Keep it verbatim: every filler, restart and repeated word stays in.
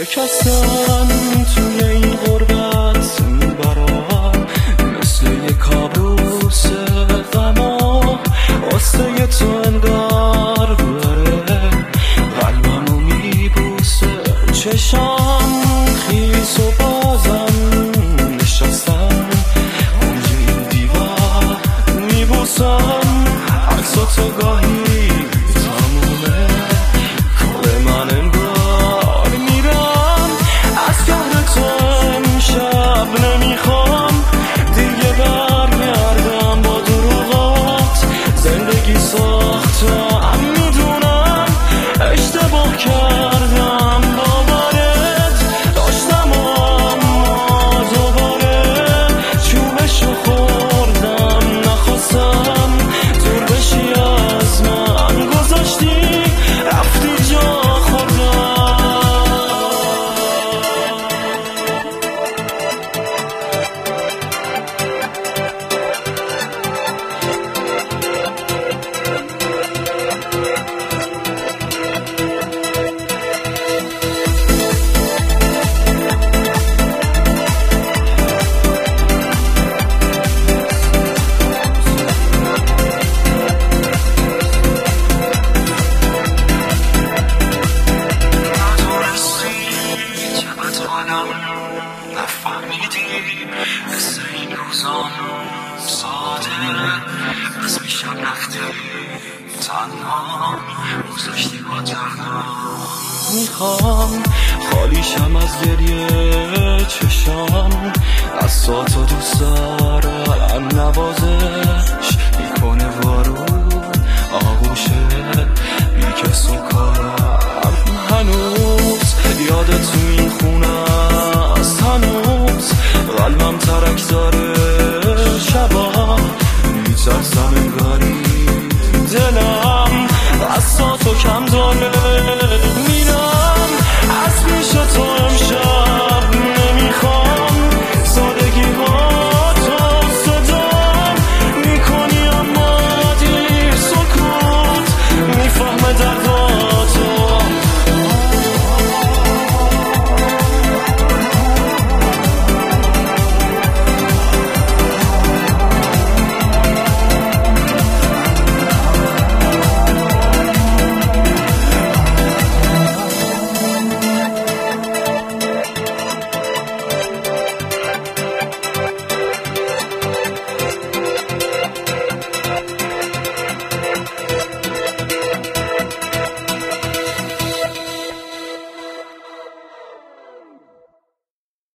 شکستن توی این غربت برام مثل یه کابوس غما، واسه تو انگار داره قلبمو میبوسه. چشام خیس و بازم نشستم اونجا این دیوار میبوسم. عکساتو گاهی تمومه کار من انگار میرم از شهر تو. امشب نمیخوام دیگه برگردم با دروغات. زندگی ساختم میدونم اشتباه کردم، باورت داشتم اما دوباره چوبشو خوردم. نخواستم دور بشی از من، گذاشتی رفتی جا خوردم. نفهمیدی مثل این روزان ساده از میشم رفتی تنها گذاشتی با تنها. میخوام خالیشم از گریه چشام، از ساتا دوست دارم نواز